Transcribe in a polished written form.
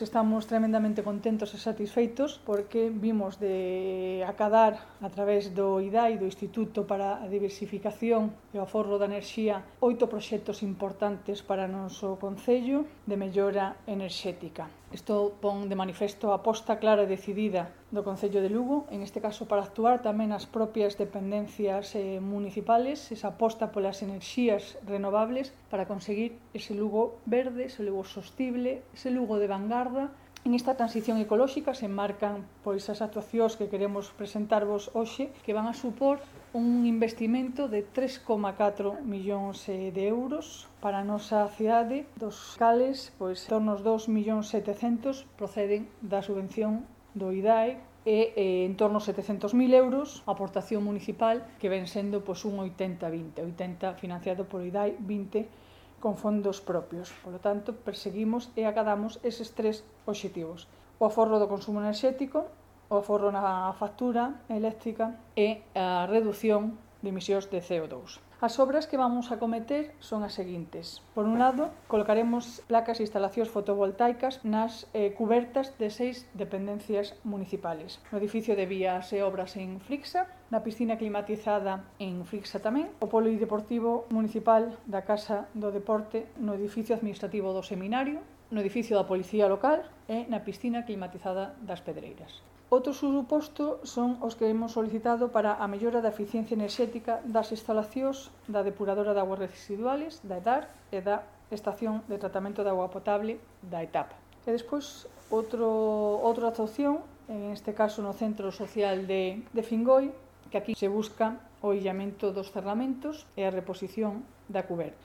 Estamos tremendamente contentos e satisfeitos porque vimos de acadar a través do IDAI, do Instituto para a Diversificación e o Aforro da Enerxía, 8 proxectos importantes para o noso concello de mellora enerxética. Isto pon de manifesto a aposta clara e decidida do Concello de Lugo, en este caso para actuar tamén nas propias dependencias municipales, esa aposta polas enerxías renovables para conseguir ese Lugo verde, ese Lugo sostible, ese Lugo de vanguarda. En esta transición ecolóxica se enmarcan as actuacións que queremos presentarvos hoxe, que van a supor un investimento de 3,4 millóns de euros para a nosa cidade, dos cales, en torno aos 2.700.000 proceden da subvención do IDAE e en torno aos 700.000 euros a aportación municipal, que ven sendo un 80-20, 80 financiado por IDAE, 20 con fondos propios. Por lo tanto, perseguimos e acadamos eses 3 obxectivos: o aforro do consumo enerxético, o aforro na factura eléctrica e a redución de emisións de CO2. As obras que vamos a cometer son as seguintes. Por un lado, colocaremos placas e instalacións fotovoltaicas nas cubertas de 6 dependencias municipales. No edificio de vías e obras en Frixa, na piscina climatizada en Frixa tamén, o polideportivo municipal da Casa do Deporte no edificio administrativo do Seminario, no edificio da Policía Local e na piscina climatizada das Pedreiras. Outro suposto son os que hemos solicitado para a mellora da eficiencia enerxética das instalacións da depuradora de aguas residuales, da EDAR, e da estación de tratamento de agua potable da ETAP. E despois, outra actuación, en este caso no Centro Social de Fingoi, que aquí se busca o illamento dos cerramentos e a reposición da cuberta.